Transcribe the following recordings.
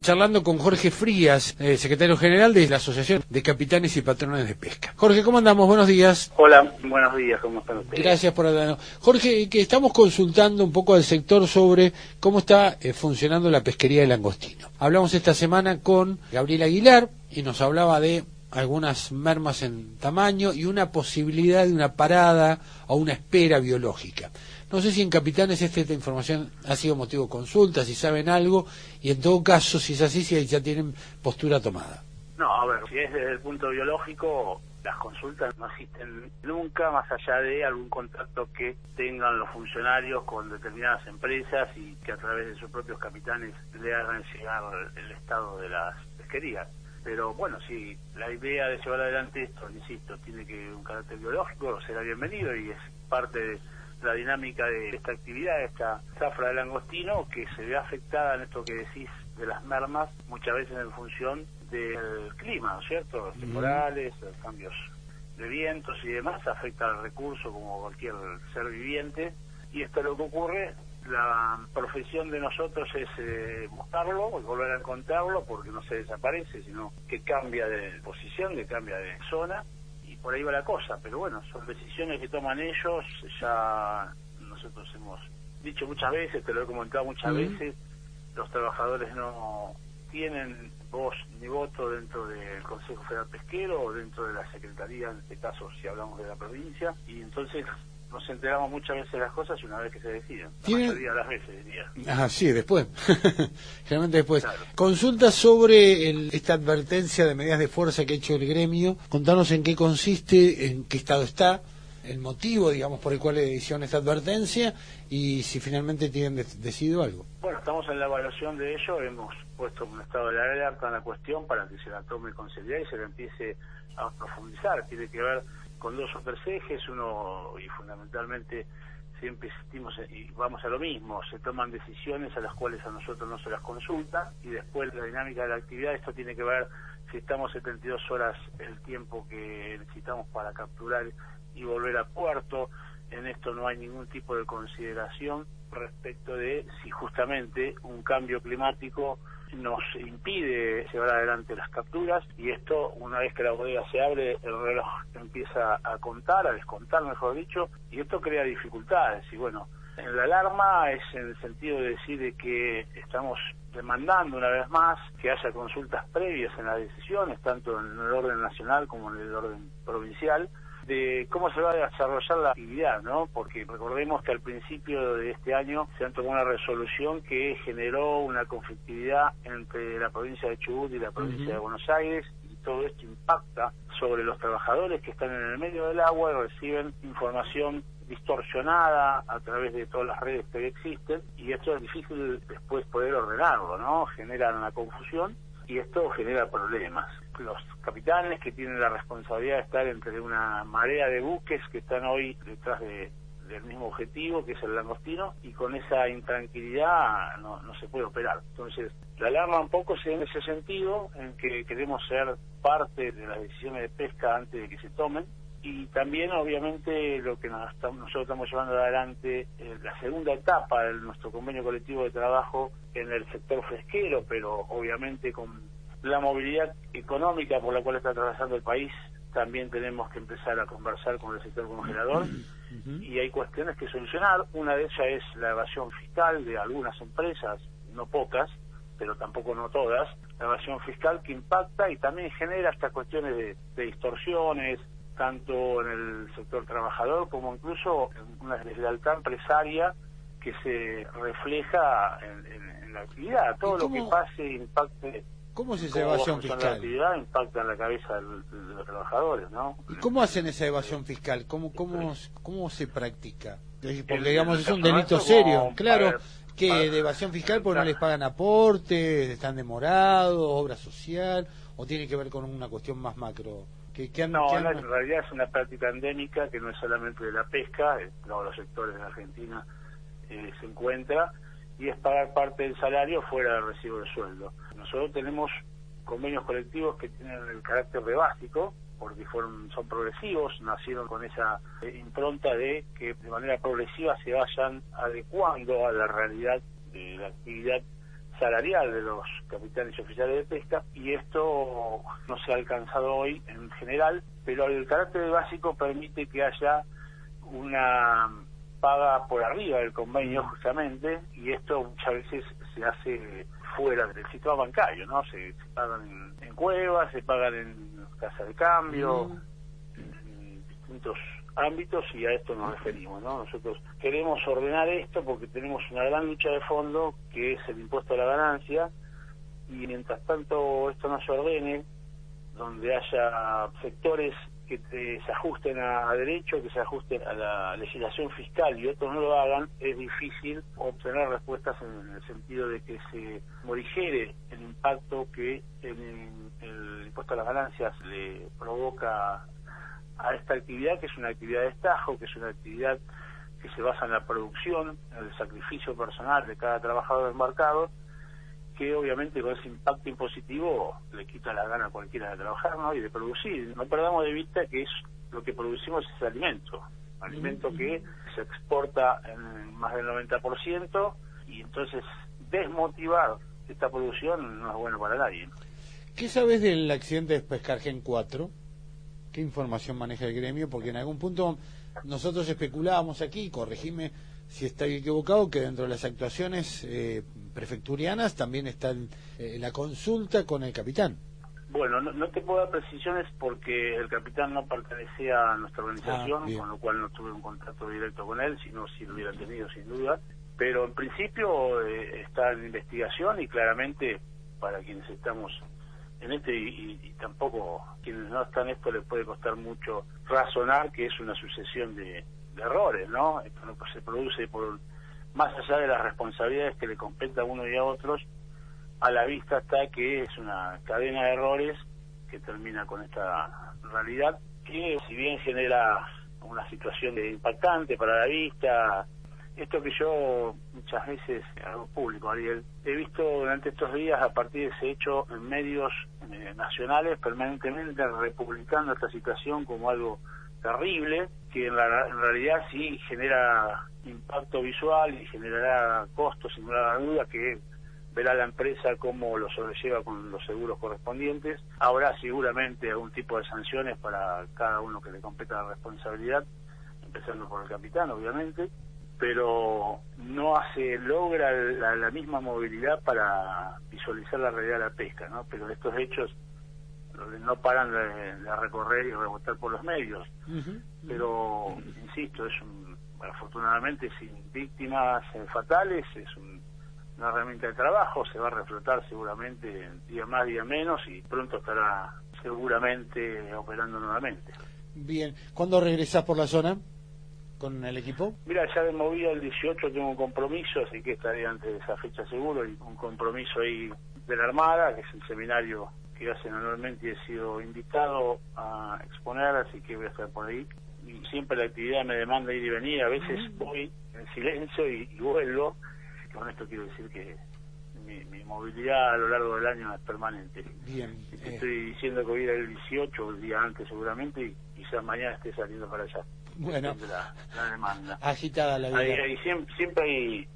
Charlando con Jorge Frías, secretario general de la Asociación de Capitanes y Patrones de Pesca. Jorge, ¿cómo andamos? Buenos días. Hola, buenos días, ¿cómo están ustedes? Gracias por hablarnos. Jorge, que estamos consultando un poco al sector sobre cómo está funcionando la pesquería de langostino. Hablamos esta semana con Gabriel Aguilar y nos hablaba de algunas mermas en tamaño y una posibilidad de una parada o una espera biológica. No sé si en Capitanes esta información ha sido motivo de consulta, si saben algo, y en todo caso, si es así, si ya tienen postura tomada. No, a ver, si es desde el punto biológico, las consultas no existen nunca, más allá de algún contacto que tengan los funcionarios con determinadas empresas y que a través de sus propios capitanes le hagan llegar el estado de las pesquerías. Pero bueno, si la idea de llevar adelante esto, insisto, tiene que un carácter biológico, será bienvenido y es parte de la dinámica de esta actividad, de esta zafra de langostino, que se ve afectada en esto que decís de las mermas, muchas veces en función del clima, ¿no es cierto? Los temporales, los cambios de vientos y demás, afecta al recurso como cualquier ser viviente, y esto es lo que ocurre. La profesión de nosotros es buscarlo y volver a encontrarlo, porque no se desaparece, sino que cambia de posición, que cambia de zona, y por ahí va la cosa. Pero bueno, son decisiones que toman ellos. Ya nosotros hemos dicho muchas veces, te lo he comentado muchas veces, los trabajadores no tienen voz ni voto dentro del Consejo Federal Pesquero o dentro de la Secretaría, en este caso si hablamos de la provincia, y entonces nos enteramos muchas veces de las cosas y una vez que se deciden, la mayoría de las veces diría. Ah, sí, después, generalmente después. Claro. Consulta sobre esta advertencia de medidas de fuerza que ha hecho el gremio. Contanos en qué consiste, en qué estado está, el motivo, digamos, por el cual hicieron esta advertencia y si finalmente tienen decidido algo. Bueno, estamos en la evaluación de ello, hemos puesto un estado de alerta en la cuestión para que se la tome con seriedad y se la empiece a profundizar. Tiene que ver con dos o tres ejes, uno, y fundamentalmente siempre insistimos y vamos a lo mismo, se toman decisiones a las cuales a nosotros no se las consulta, y después la dinámica de la actividad, esto tiene que ver si estamos 72 horas el tiempo que necesitamos para capturar y volver a puerto. En esto no hay ningún tipo de consideración respecto de si justamente un cambio climático nos impide llevar adelante las capturas, y esto, una vez que la bodega se abre, el reloj empieza a contar, a descontar mejor dicho, y esto crea dificultades. Y bueno, en la alarma es en el sentido de decir de que estamos demandando una vez más que haya consultas previas en las decisiones, tanto en el orden nacional como en el orden provincial, de cómo se va a desarrollar la actividad, ¿no? Porque recordemos que al principio de este año se han tomado una resolución que generó una conflictividad entre la provincia de Chubut y la provincia de Buenos Aires, y todo esto impacta sobre los trabajadores que están en el medio del agua y reciben información distorsionada a través de todas las redes que existen, y esto es difícil después poder ordenarlo, ¿no? Genera una confusión y esto genera problemas. Los capitanes que tienen la responsabilidad de estar entre una marea de buques que están hoy detrás del mismo objetivo, que es el langostino, y con esa intranquilidad no se puede operar. Entonces, la alarma un poco se en ese sentido, en que queremos ser parte de las decisiones de pesca antes de que se tomen, y también obviamente lo que nosotros estamos llevando adelante, la segunda etapa de nuestro convenio colectivo de trabajo en el sector fresquero, pero obviamente con la movilidad económica por la cual está atravesando el país, también tenemos que empezar a conversar con el sector congelador, y hay cuestiones que solucionar. Una de ellas es la evasión fiscal de algunas empresas, no pocas, pero tampoco no todas, la evasión fiscal que impacta y también genera estas cuestiones de distorsiones, tanto en el sector trabajador como incluso en una deslealtad empresaria que se refleja en la actividad. Todo lo que pase impacte. ¿Cómo es esa evasión fiscal? La actividad impacta en la cabeza de los trabajadores, ¿no? ¿Y cómo hacen esa evasión fiscal? ¿Cómo se practica? Porque digamos es un delito serio, claro, que de evasión fiscal porque no les pagan aportes, están demorados, obra social, o tiene que ver con una cuestión más macro. En realidad es una práctica endémica que no es solamente de la pesca, en todos los sectores de Argentina se encuentra, y es pagar parte del salario fuera del recibo de sueldo. Nosotros tenemos convenios colectivos que tienen el carácter de básico, porque son progresivos, nacieron con esa impronta de que de manera progresiva se vayan adecuando a la realidad de la actividad salarial de los capitanes y oficiales de pesca, y esto no se ha alcanzado hoy en general, pero el carácter básico permite que haya una paga por arriba del convenio justamente, y esto muchas veces se hace fuera del sistema bancario, ¿no? Se pagan en cuevas, se pagan en casas de cambio, en distintos ámbitos, y a esto nos referimos, ¿no? Nosotros queremos ordenar esto porque tenemos una gran lucha de fondo que es el impuesto a la ganancia, y mientras tanto esto no se ordene, donde haya sectores que se ajusten a derecho, que se ajusten a la legislación fiscal y otros no lo hagan, es difícil obtener respuestas en el sentido de que se morigere el impacto que el impuesto a las ganancias le provoca a esta actividad, que es una actividad de estajo, que es una actividad que se basa en la producción, en el sacrificio personal de cada trabajador embarcado, que obviamente con ese impacto impositivo le quita la gana a cualquiera de trabajar, ¿no? Y de producir. No perdamos de vista que es lo que producimos es alimento que se exporta en más del 90%, y entonces desmotivar esta producción no es bueno para nadie. ¿Qué sabes del accidente de Pescargen 4? ¿Qué información maneja el gremio? Porque en algún punto nosotros especulábamos aquí, corregime si estoy equivocado, que dentro de las actuaciones prefecturianas también está la consulta con el capitán. Bueno, no te puedo dar precisiones porque el capitán no pertenece a nuestra organización, con lo cual no tuve un contacto directo con él, sino si lo hubiera tenido sin duda. Pero en principio está en investigación, y claramente para quienes estamos en y tampoco quienes no están en esto les puede costar mucho razonar que es una sucesión de errores, ¿no? Esto no se produce por más allá de las responsabilidades que le competen a uno y a otros. A la vista está que es una cadena de errores que termina con esta realidad, que si bien genera una situación impactante para la vista, esto que yo muchas veces hago público, Ariel, he visto durante estos días, a partir de ese hecho, en medios nacionales permanentemente republicando esta situación como algo terrible, que en realidad sí genera impacto visual y generará costos, sin ninguna duda, que verá la empresa cómo lo sobrelleva con los seguros correspondientes. Habrá seguramente algún tipo de sanciones para cada uno que le competa la responsabilidad, empezando por el capitán, obviamente, pero no logra la misma movilidad para visualizar la realidad de la pesca, ¿no? Pero estos hechos no paran de recorrer y rebotar por los medios. Pero, insisto, afortunadamente sin víctimas fatales, es una herramienta de trabajo, se va a reflotar seguramente día más, día menos, y pronto estará seguramente operando nuevamente. Bien, ¿cuándo regresás por la zona con el equipo? Mira, ya de movida el 18 tengo un compromiso, así que estaré antes de esa fecha seguro, y un compromiso ahí de la Armada, que es el seminario que hacen anualmente, y he sido invitado a exponer, así que voy a estar por ahí. Y siempre la actividad me demanda ir y venir, a veces voy en silencio y vuelvo. Con esto quiero decir que mi movilidad a lo largo del año es permanente. Bien. Estoy diciendo que voy a ir el 18, el día antes seguramente, y quizás mañana esté saliendo para allá. Bueno, de la demanda. Agitada la vida. Siempre hay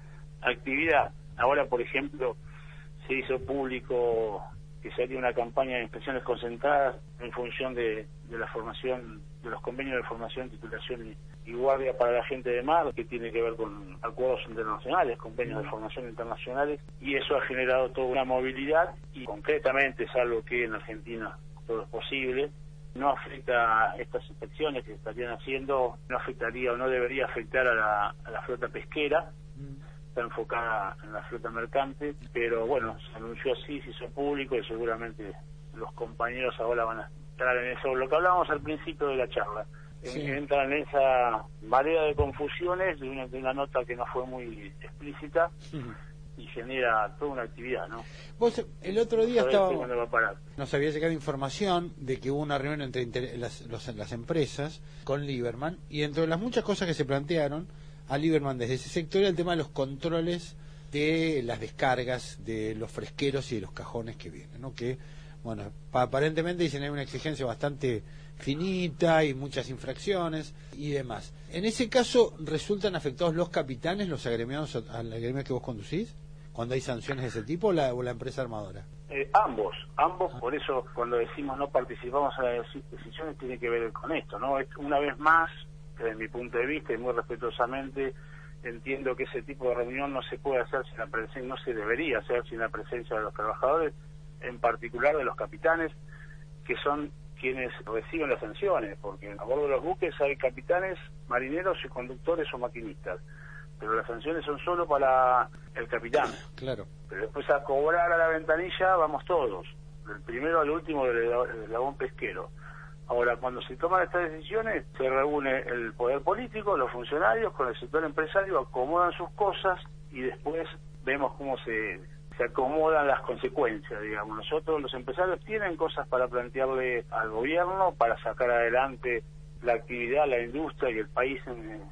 actividad. Ahora, por ejemplo, se hizo público que se haría una campaña de inspecciones concentradas en función de la formación, de los convenios de formación, titulación y guardia para la gente de mar, que tiene que ver con acuerdos internacionales, convenios de formación internacionales, y eso ha generado toda una movilidad, y concretamente, salvo que en Argentina todo es posible, no afecta a estas inspecciones que se estarían haciendo, no afectaría o no debería afectar a la flota pesquera. Está enfocada en la flota mercante, pero bueno, se anunció así, se hizo público, y seguramente los compañeros ahora van a entrar en eso, lo que hablábamos al principio de la charla. Sí. Entran en esa marea de confusiones de una nota que no fue muy explícita, y genera toda una actividad, ¿no? Vos el otro día va a parar. Nos había llegado información de que hubo una reunión entre las empresas con Lieberman, y entre las muchas cosas que se plantearon a Lieberman desde ese sector era el tema de los controles de las descargas de los fresqueros y de los cajones que vienen, ¿no? Que, bueno, aparentemente dicen hay una exigencia bastante finita y muchas infracciones y demás. En ese caso, ¿resultan afectados los capitanes, los agremiados al gremio que vos conducís? cuando hay sanciones de ese tipo, o la empresa armadora? Ambos, por eso cuando decimos no participamos en las decisiones tiene que ver con esto, ¿no? Una vez más, desde mi punto de vista y muy respetuosamente, entiendo que ese tipo de reunión no se puede hacer sin la presencia, no se debería hacer sin la presencia de los trabajadores, en particular de los capitanes, que son quienes reciben las sanciones, porque a bordo de los buques hay capitanes, marineros y conductores o maquinistas, pero las sanciones son solo para el capitán. Claro. Pero después a cobrar a la ventanilla vamos todos, del primero al último del eslabón pesquero. Ahora, cuando se toman estas decisiones, se reúne el poder político, los funcionarios, con el sector empresario, acomodan sus cosas y después vemos cómo se acomodan las consecuencias, digamos. Nosotros, los empresarios, tienen cosas para plantearle al gobierno para sacar adelante la actividad, la industria y el país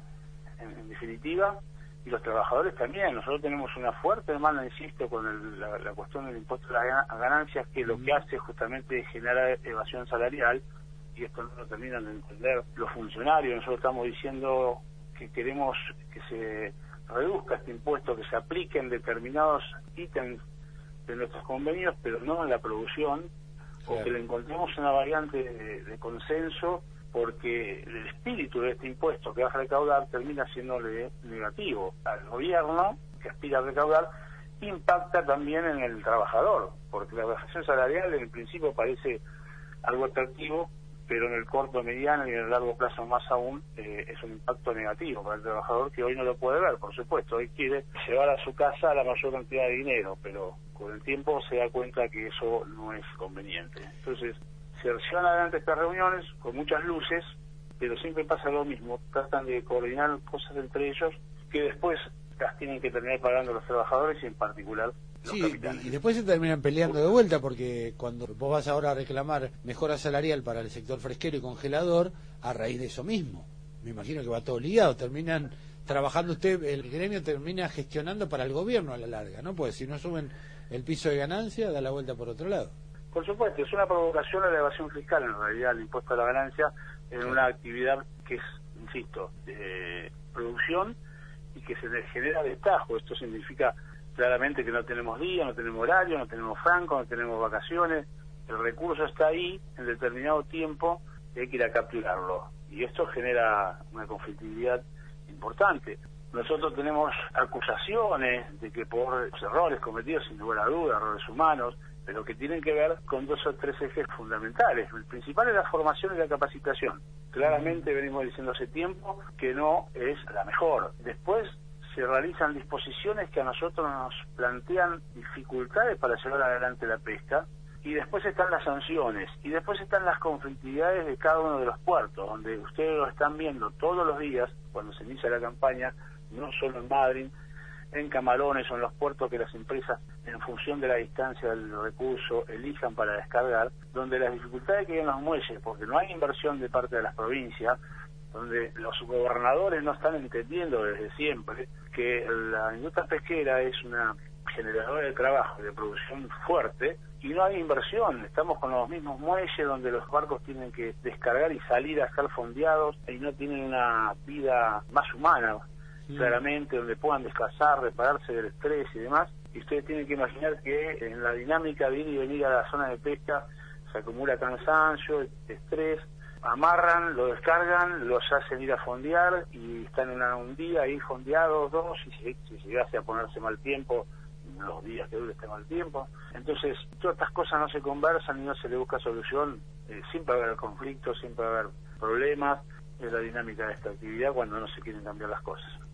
en definitiva, y los trabajadores también. Nosotros tenemos una fuerte demanda, insisto, con la cuestión del impuesto a ganancias, que lo que hace justamente es generar evasión salarial, y esto no lo terminan de entender los funcionarios. Nosotros estamos diciendo que queremos que se reduzca este impuesto, que se aplique en determinados ítems de nuestros convenios, pero no en la producción, o que le encontremos una variante de consenso, porque el espíritu de este impuesto que va a recaudar termina siéndole negativo al gobierno, que aspira a recaudar, impacta también en el trabajador, porque la bajación salarial en el principio parece algo atractivo, pero en el corto, mediano y en el largo plazo más aún es un impacto negativo para el trabajador, que hoy no lo puede ver, por supuesto. Hoy quiere llevar a su casa la mayor cantidad de dinero, pero con el tiempo se da cuenta que eso no es conveniente. Entonces, se llevan adelante estas reuniones con muchas luces, pero siempre pasa lo mismo. Tratan de coordinar cosas entre ellos que después las tienen que terminar pagando los trabajadores y en particular los capitanes. Y después se terminan peleando de vuelta, porque cuando vos vas ahora a reclamar mejora salarial para el sector fresquero y congelador, a raíz de eso mismo, me imagino que va todo ligado, terminan trabajando el gremio termina gestionando para el gobierno a la larga, ¿no? Pues si no suben el piso de ganancia, da la vuelta por otro lado. Por supuesto, es una provocación a la evasión fiscal, en realidad, el impuesto a la ganancia, en una actividad que es, insisto, de producción y que se genera destajo. Esto significa claramente que no tenemos día, no tenemos horario, no tenemos franco, no tenemos vacaciones. El recurso está ahí en determinado tiempo y hay que ir a capturarlo. Y esto genera una conflictividad importante. Nosotros tenemos acusaciones de que por errores cometidos, sin lugar a dudas, errores humanos, pero que tienen que ver con 2 o 3 ejes fundamentales. El principal es la formación y la capacitación. Claramente venimos diciendo hace tiempo que no es la mejor. Después se realizan disposiciones que a nosotros nos plantean dificultades para llevar adelante la pesca, y después están las sanciones, y después están las conflictividades de cada uno de los puertos, donde ustedes lo están viendo todos los días cuando se inicia la campaña, no solo en Madryn, en Camarones o en los puertos que las empresas, en función de la distancia del recurso, elijan para descargar, donde las dificultades que hay en los muelles, porque no hay inversión de parte de las provincias, donde los gobernadores no están entendiendo desde siempre que la industria pesquera es una generadora de trabajo, de producción fuerte, y no hay inversión. Estamos con los mismos muelles donde los barcos tienen que descargar y salir a estar fondeados y no tienen una vida más humana, claramente, donde puedan descansar, repararse del estrés y demás. Y ustedes tienen que imaginar que en la dinámica de ir y venir a la zona de pesca se acumula cansancio, estrés, amarran, lo descargan, los hacen ir a fondear y están un día ahí fondeados, 2, y si llegase a ponerse mal tiempo, los días que dure este mal tiempo. Entonces, todas estas cosas no se conversan y no se le busca solución. Siempre va a haber conflictos, siempre va a haber problemas. Es la dinámica de esta actividad cuando no se quieren cambiar las cosas.